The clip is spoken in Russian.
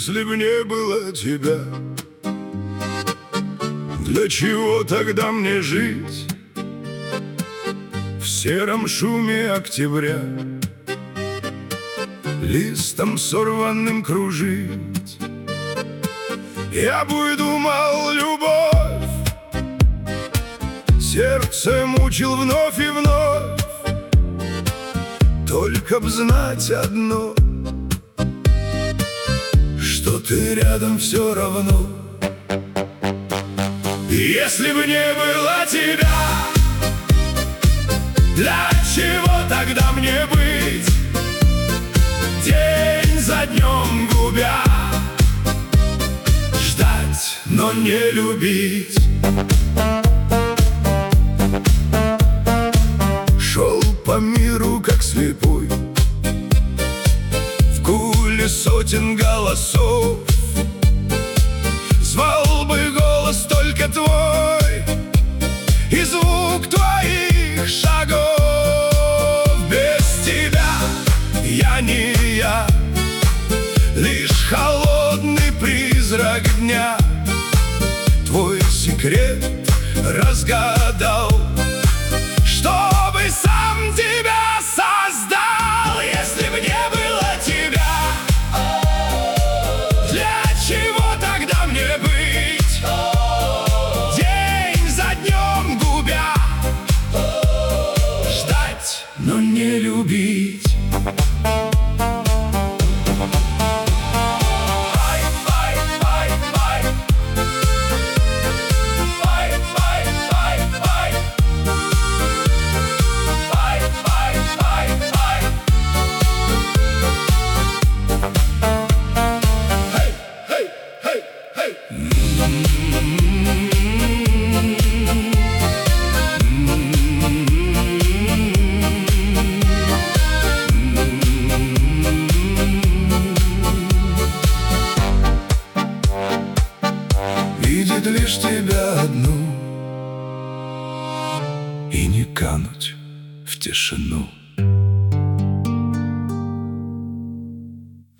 Если б не было тебя, для чего тогда мне жить в сером шуме октября, листом сорванным кружить? Я бы думал, любовь сердце мучил вновь и вновь, только б знать одно, что ты рядом все равно. Если бы не было тебя, для чего тогда мне быть, день за днем губя, ждать, но не любить? Шел по миру как слепой, в гуле сотен голосов, звал бы голос только твой и звук твоих шагов. Без тебя я не я, лишь холодный призрак дня. Твой секрет разгадал, чтобы сам тебя создал. Если б не было тебя, для чего тогда мне быть, день за днем губя, ждать, но не любить? Видеть лишь тебя одну и не кануть в тишину.